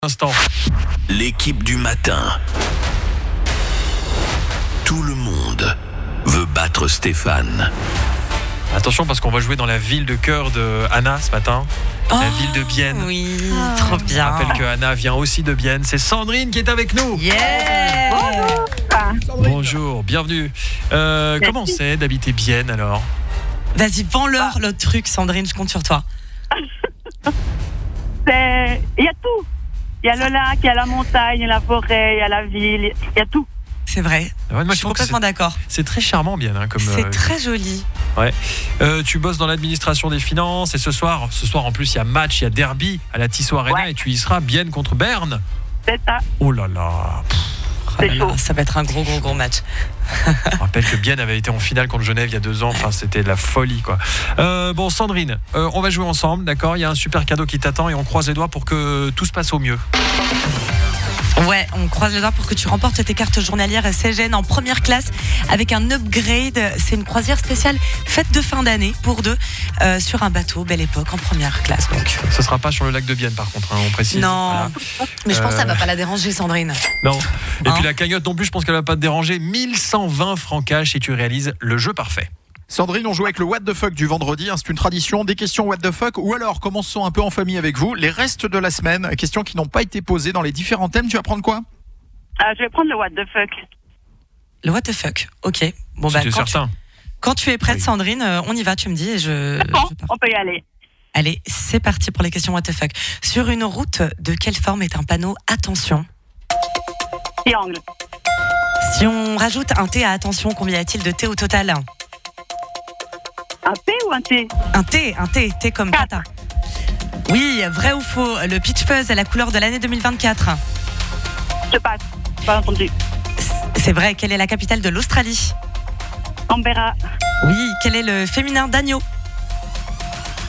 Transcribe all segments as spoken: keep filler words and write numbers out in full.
Instant. L'équipe du matin. Tout le monde veut battre Stéphane. Attention parce qu'on va jouer dans la ville de cœur de Anna ce matin. Oh, la ville de Bienne. Oui, oh, trop bien. Je rappelle que Anna vient aussi de Bienne. C'est Sandrine qui est avec nous. Yeah. Bonjour. Bonjour, bienvenue. Euh, comment c'est d'habiter Bienne alors ? Vas-y, vends-leur l'autre truc, Sandrine, je compte sur toi. C'est... Il y a tout. Il y a le lac, il y a la montagne, il y a la forêt, il y a la ville, il y a tout. C'est vrai. Ouais, moi, je suis complètement c'est, d'accord. C'est très charmant, Bienne. Hein, comme, c'est euh, très joli. Ouais. Euh, tu bosses dans l'administration des finances et ce soir, ce soir en plus, il y a match, il y a derby à la Tissot Arena ouais. et tu y seras Bienne contre Berne. C'est ça. Oh là là. Oh là là, ça va être un gros gros gros match. Je rappelle que Bienne avait été en finale contre Genève il y a deux ans. Enfin, c'était de la folie, quoi. Euh, bon, Sandrine, euh, on va jouer ensemble, d'accord ? Il y a un super cadeau qui t'attend et on croise les doigts pour que tout se passe au mieux. Ouais, on croise les doigts pour que tu remportes tes cartes journalières C G N en première classe avec un upgrade. C'est une croisière spéciale fête de fin d'année pour deux euh, sur un bateau Belle Époque en première classe. Donc, ce sera pas sur le lac de Bienne, par contre, hein, on précise. Non, voilà. Mais je pense euh... que ça va pas la déranger, Sandrine. Non. Et hein puis la cagnotte non plus, je pense qu'elle va pas te déranger. mille cent vingt francs cash et tu réalises le jeu parfait. Sandrine, on joue avec le What the Fuck du vendredi, hein, c'est une tradition, des questions What the Fuck, ou alors commençons un peu en famille avec vous, les restes de la semaine, questions qui n'ont pas été posées dans les différents thèmes, tu vas prendre quoi ? Ah, je vais prendre le What the Fuck. Le What the Fuck, ok. Bon, bah, C'était quand, certain. tu, quand tu es prête, Oui. Sandrine, on y va, tu me dis et je... C'est bon, je pars. on peut y aller. Allez, c'est parti pour les questions What the Fuck. Sur une route, de quelle forme est un panneau attention ? Triangle. Si on rajoute un T à attention, combien y a-t-il de T au total ? Un P ou un T ? Un T, un T, T comme Quatre. tata. Oui, vrai ou faux ? Le Peach Fuzz est la couleur de l'année deux mille vingt-quatre. Je passe. Pas entendu. C'est vrai, quelle est la capitale de l'Australie ? Canberra. Oui, quel est le féminin d'agneau ? Agneau ?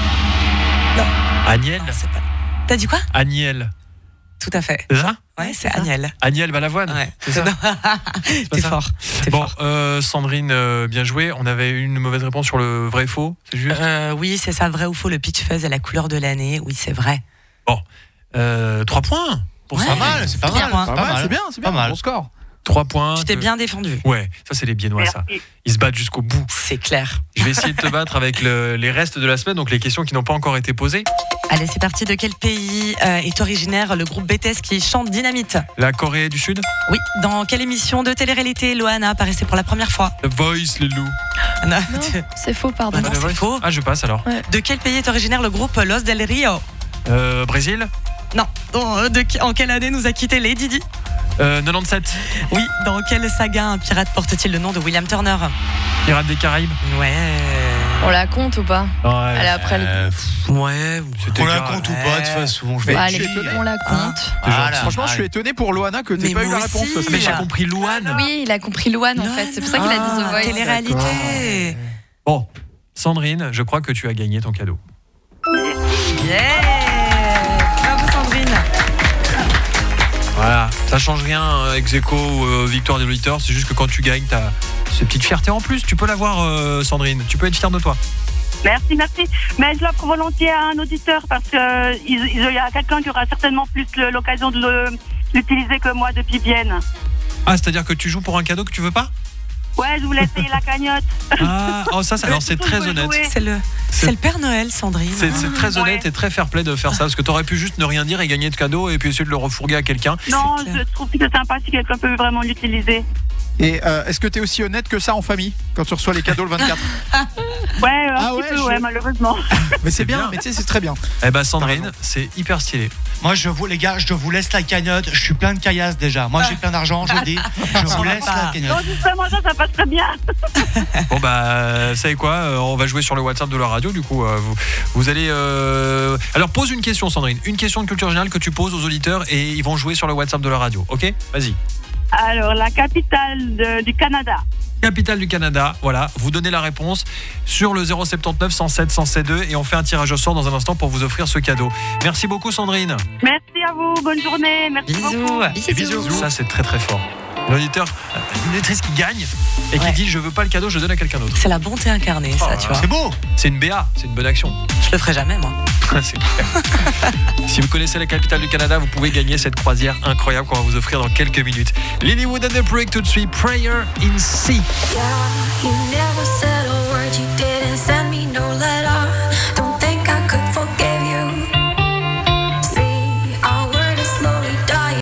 Agnelle. C'est pas... T'as dit quoi ? Agnelle. Tout à fait. C'est ça ? Ouais, c'est Agnelle. Agnelle Balavoine. Ouais. C'est ça ? T'es ça fort. T'es Bon, fort. euh, Sandrine, euh, bien joué. On avait une mauvaise réponse sur le vrai faux, c'est juste ? Euh, oui, c'est ça, vrai ou faux, le Peach Fuzz est la couleur de l'année. Oui, c'est vrai. Bon, euh, trois points pour Ouais. ça. Pas mal, c'est pas Trois mal. points. Pas Pas mal, mal. c'est bien, c'est bien, Pas mal. bon score. Trois points. Tu t'es bien défendu. Ouais, ça c'est les Biennois, ça. Merci. Ils se battent jusqu'au bout. C'est clair. Je vais essayer de te battre avec le- les restes de la semaine, donc les questions qui n'ont pas encore été posées. Allez, c'est parti. De quel pays euh, est originaire le groupe B T S qui chante Dynamite ? La Corée du Sud, Oui. Dans quelle émission de télé-réalité Loana apparaissait pour la première fois ? The Voice, les loups. Non, Non, tu- c'est faux, pardon. Ah non, The c'est Voice. faux. Ah, je passe alors. De quel pays est originaire le groupe Los del Rio ? Euh, Brésil, Non. Dans- de qui- en quelle année nous a quitté Lady Di ? euh, quatre-vingt-dix-sept. Oui. Dans quelle saga un pirate porte-t-il le nom de William Turner ? Pirates des Caraïbes. Ouais. On la compte ou pas? Ouais. Elle est après le... Euh, pff, Ouais. C'était on la grave. compte ou pas, de toute façon, je vais Bon, je allez, suis étonné. on la compte. Voilà, Franchement, je suis allez. étonné pour Loana que t'aies Mais pas eu moi la réponse. aussi. parce que Mais j'ai Ah. compris Louane. Oui, il a compris Loane en fait. C'est pour ça qu'il a dit The Voice. Télé-réalité. Bon, Sandrine, je crois que tu as gagné ton cadeau. Yeah. Bravo Sandrine. Voilà, ça change rien, euh, ex aequo ou euh, victoire des auditeurs, c'est juste que quand tu gagnes, t'as cette petite fierté en plus. Tu peux l'avoir, euh, Sandrine, tu peux être fière de toi. Merci, merci. Mais je l'offre volontiers à un auditeur parce que il il y a quelqu'un qui aura certainement plus le- l'occasion de le- l'utiliser que moi depuis Bienne. Ah, c'est-à-dire que tu joues pour un cadeau que tu veux pas ? Ouais, je voulais essayer la cagnotte. Ah, oh, ça, c'est- alors c'est très Tout peut honnête. jouer. C'est le, C'est- c'est le Père Noël, Sandrine. C'est, c'est très honnête Ouais. et très fair-play de faire ça, parce que t'aurais pu juste ne rien dire et gagner de cadeau et puis essayer de le refourguer à quelqu'un. Non, C'est clair. je trouve que c'est sympa si quelqu'un peut vraiment l'utiliser. Et euh, est-ce que t'es aussi honnête que ça en famille quand tu reçois les cadeaux le vingt-quatre? Ouais, un Ah petit ouais, peu, je- ouais, malheureusement. Mais c'est C'est bien, bien. mais tu sais, c'est très bien. Eh ben Sandrine, c'est hyper stylé. Moi, je vous, les gars, je vous laisse la cagnotte. Je suis plein de caillasse déjà. Moi, j'ai plein d'argent, je vous dis. Je vous laisse la Non, cagnotte. justement, ça, ça passe très bien. Bon bah, vous savez quoi, euh, on va jouer sur le WhatsApp de la radio, du coup, euh, vous, vous allez... euh, Alors pose une question, Sandrine, une question de culture générale que tu poses aux auditeurs et ils vont jouer sur le WhatsApp de la radio, ok ? Vas-y. Alors, la capitale de- du Canada. Capitale du Canada, voilà, vous donnez la réponse sur le zéro soixante-dix-neuf cent sept cent deux et on fait un tirage au sort dans un instant pour vous offrir ce cadeau. Merci beaucoup Sandrine. Merci à vous, bonne journée. Merci Bisous. beaucoup. Et bisous. Ça c'est très très fort. L'auditeur, une auditrice qui gagne et qui Ouais. dit je veux pas le cadeau, je donne à quelqu'un d'autre. C'est la bonté incarnée, ça, Oh, tu vois. C'est beau. C'est une B A, c'est une bonne action. Je le ferai jamais, moi. C'est clair. Si vous connaissez la capitale du Canada, vous pouvez gagner cette croisière incroyable qu'on va vous offrir dans quelques minutes. Lilywood and the Break tout de suite. Prayer in Sea. Yeah, you never